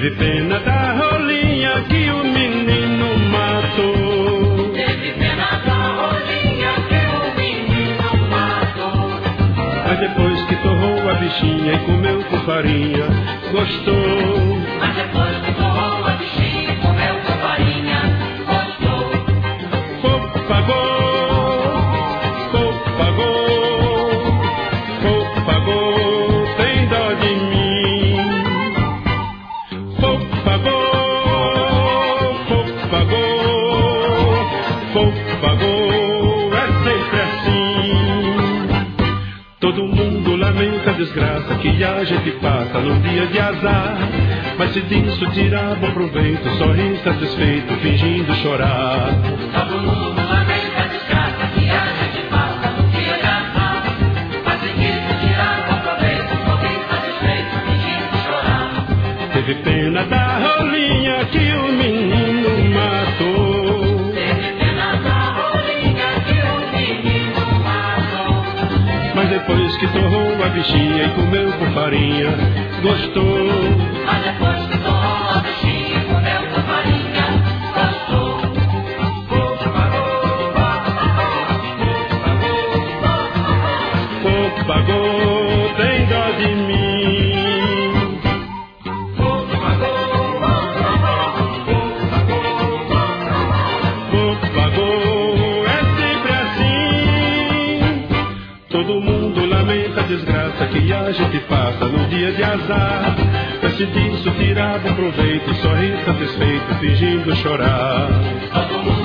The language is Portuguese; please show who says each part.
Speaker 1: Teve pena da rolinha que o menino matou.
Speaker 2: Teve pena da rolinha que o menino matou.
Speaker 1: Mas depois que torrou a bichinha e comeu com farinha, gostou.
Speaker 2: Mas depois que torrou a bichinha e comeu com farinha, gostou.
Speaker 1: Pouco pagou, pouco pagou, pouco pagou, tem dó de mim. Pouco pagou, pouco pagou, pouco pagou, é sempre assim. Todo mundo lamenta a desgraça que a gente passa num dia de azar. Mas se disso tirar bom proveito, sorri satisfeito, fingindo chorar.
Speaker 2: Todo mundo lamenta a desgraça que a gente passa no dia de azar. Mas se disso tirar bom proveito, sorri satisfeito, fingindo chorar.
Speaker 1: Teve pena da rolinha que o menino matou.
Speaker 2: Teve pena da rolinha que o menino matou.
Speaker 1: Mas depois que torrou a bichinha e comeu com farinha, gostou.
Speaker 2: Mas depois que torrou a bichinha e comeu com farinha, gostou. Pouco pagou,
Speaker 1: Pouco pagou, tem dó de mim.
Speaker 2: pouco pagou,
Speaker 1: Pouco pagou, é sempre assim. Todo mundo lamenta a desgraça que a gente passa no dia de azar. Mas se disso tirar bom proveito, sorri satisfeito, fingindo chorar.
Speaker 2: todo mundo